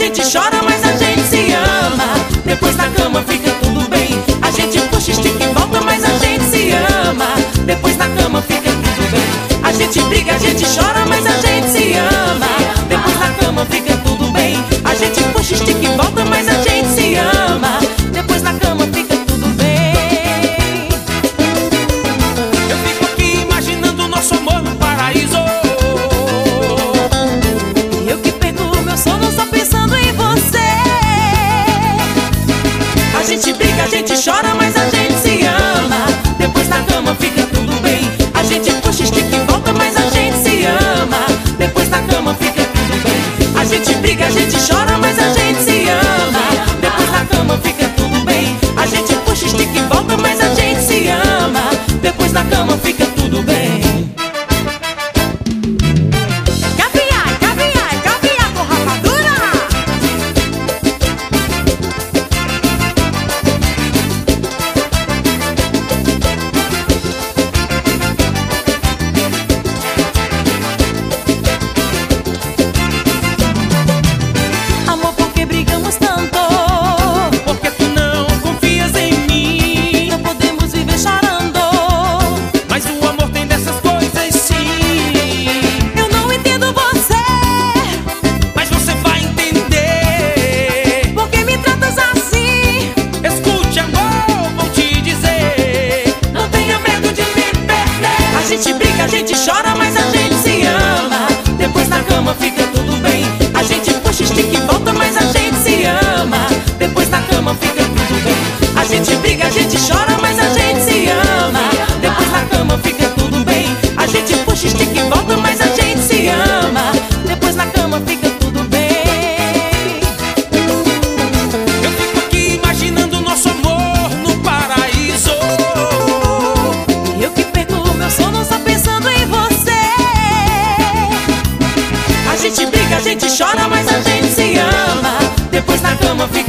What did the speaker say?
gente chora, mas a gente se ama. Depois na cama fica tudo bem. A gente puxa, estica e volta, mas a gente se ama. Depois na cama fica tudo bem. A gente briga, a gente chora, mas a gente se ama. Depois na cama fica tudo bem. A gente puxa, estica e volta, mas a gente se ama. Depois na cama fica tudo bem. Eu fico aqui imaginando o nosso amor no paraíso. Eu que perco o meu sono só pensando em você. A gente briga, a gente chora, mas a gente se ama. Depois na cama fica tudo bem. A gente puxa, estica e volta, mas a gente se ama. Depois na cama fica tudo bem. A gente briga, a gente chora, mas a gente se ama. Depois na cama fica tudo bem. A gente puxa, estica e volta, mas a gente se ama. Depois na cama fica tudo bem. Caviar, caviar, caviar com rapadura. Amor, por que brigamos tanto? Porque tu não confias em mim. Não podemos viver chorando. Mas o amor tem dessas coisas sim. Eu não entendo você. Mas você vai entender. Por que me tratas assim? Escute, amor, vou te dizer. Não tenha medo de me perder. A gente briga, a gente chora, mas a gente se ama. Depois na cama fica tudo bem. A gente puxa, estica e volta, mas a gente se ama. Depois na cama fica tudo bem. A gente briga, a gente chora, mas a gente se ama. Depois na cama fica tudo bem. A gente puxa, estica e volta, mas a gente se ama. Depois na cama fica tudo bem. Eu fico aqui imaginando o nosso amor no paraíso. Eu que perco o meu sono só pensando em você. A gente briga, a gente chora, mas a gente se ama. Depois na cama fica